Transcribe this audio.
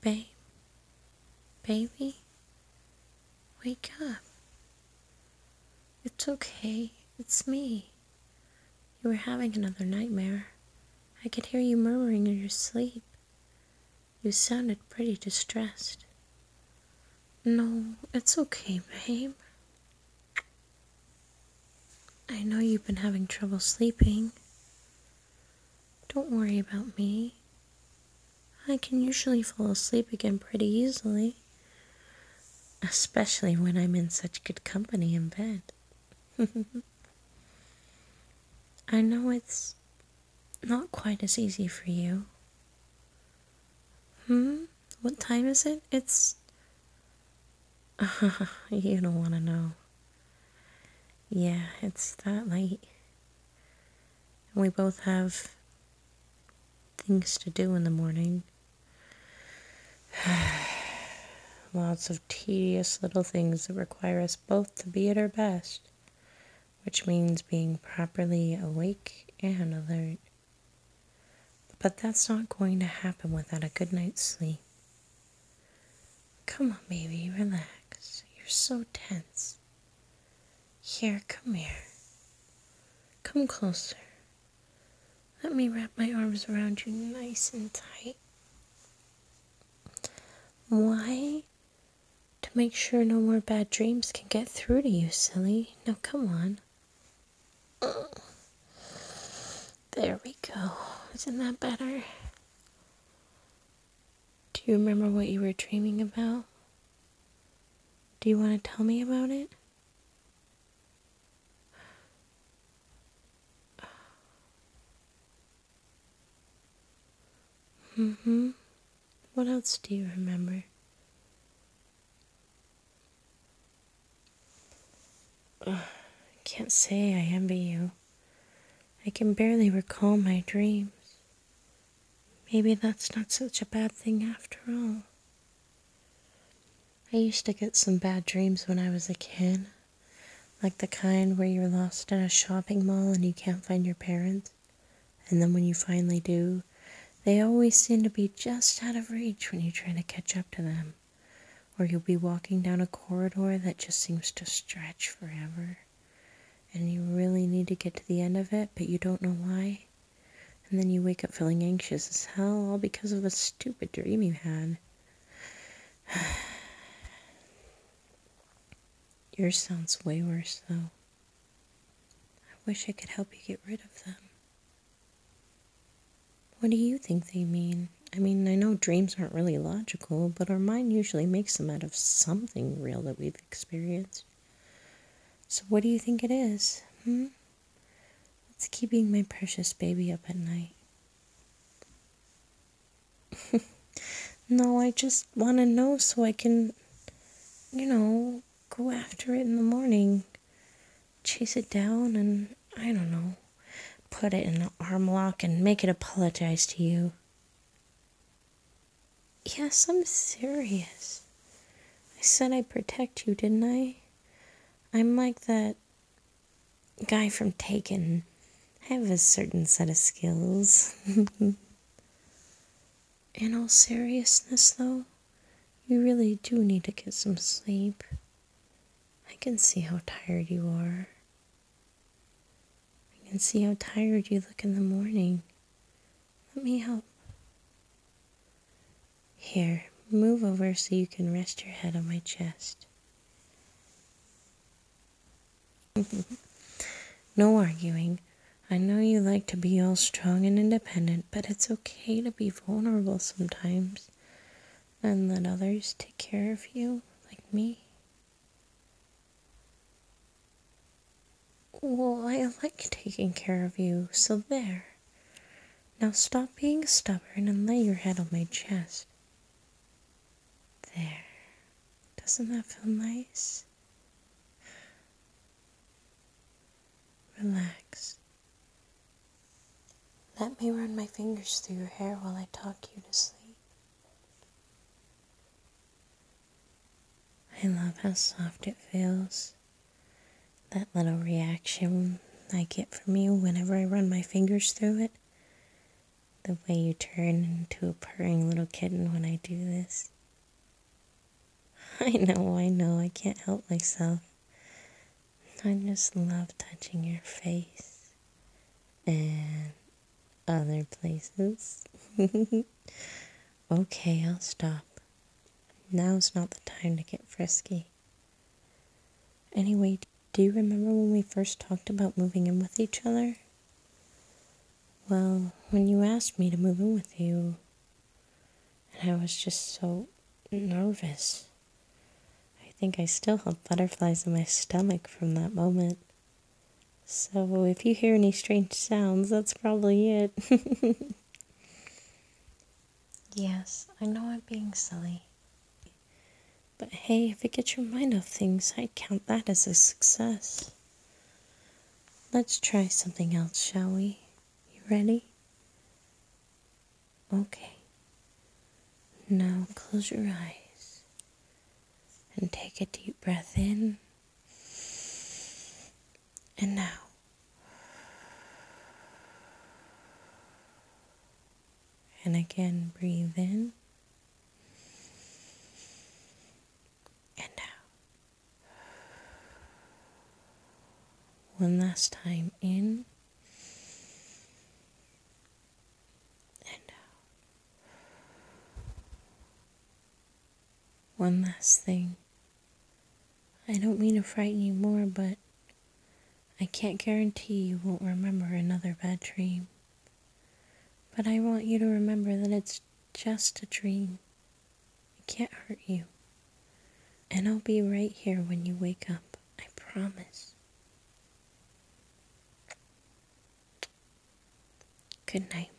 Babe, baby, wake up. It's okay, it's me. You were having another nightmare. I could hear you murmuring in your sleep. You sounded pretty distressed. No, it's okay, babe. I know you've been having trouble sleeping. Don't worry about me. I can usually fall asleep again pretty easily, especially when I'm in such good company in bed. I know it's not quite as easy for you. What time is it? It's... You don't want to know. Yeah, it's that late. We both have things to do in the morning. Lots of tedious little things that require us both to be at our best, which means being properly awake and alert. But that's not going to happen without a good night's sleep. Come on, baby, relax. You're so tense. Here, come here. Come closer. Let me wrap my arms around you nice and tight. Why? To make sure no more bad dreams can get through to you, silly. Now come on. There we go. Isn't that better? Do you remember what you were dreaming about? Do you want to tell me about it? What else do you remember? I can't say I envy you. I can barely recall my dreams. Maybe that's not such a bad thing after all. I used to get some bad dreams when I was a kid, like the kind where you're lost in a shopping mall and you can't find your parents, and then when you finally do, they always seem to be just out of reach when you try to catch up to them, or you'll be walking down a corridor that just seems to stretch forever, and you really need to get to the end of it, but you don't know why. And then you wake up feeling anxious as hell, all because of a stupid dream you had. Yours sounds way worse, though. I wish I could help you get rid of them. What do you think they mean? I mean, I know dreams aren't really logical, but our mind usually makes them out of something real that we've experienced. So what do you think it is? What's keeping my precious baby up at night? No, I just want to know so I can, go after it in the morning. Chase it down and, I don't know, put it in an arm lock and make it apologize to you. Yes, I'm serious. I said I'd protect you, didn't I? I'm like that guy from Taken. I have a certain set of skills. In all seriousness, though, you really do need to get some sleep. I can see how tired you are. I can see how tired you look in the morning. Let me help. Here, move over so you can rest your head on my chest. No arguing. I know you like to be all strong and independent, but it's okay to be vulnerable sometimes and let others take care of you, like me. Well, I like taking care of you, so there. Now stop being stubborn and lay your head on my chest. There. Doesn't that feel nice? Relax. Let me run my fingers through your hair while I talk you to sleep. I love how soft it feels. That little reaction I get from you whenever I run my fingers through it. the way you turn into a purring little kitten when I do this. I know, I can't help myself. I just love touching your face and other places. Okay, I'll stop. Now's not the time to get frisky. Anyway, do you remember when we first talked about moving in with each other? Well, when you asked me to move in with you, and I was just so nervous. I think I still have butterflies in my stomach from that moment. So if you hear any strange sounds, that's probably it. Yes, I know I'm being silly. But hey, if it gets your mind off things, I'd count that as a success. Let's try something else, shall we? You ready? Okay. Now close your eyes and take a deep breath in and out. And again, breathe in and out. One last time, in and out. One last thing. I don't mean to frighten you more, but I can't guarantee you won't remember another bad dream. But I want you to remember that it's just a dream. It can't hurt you. And I'll be right here when you wake up. I promise. Good night.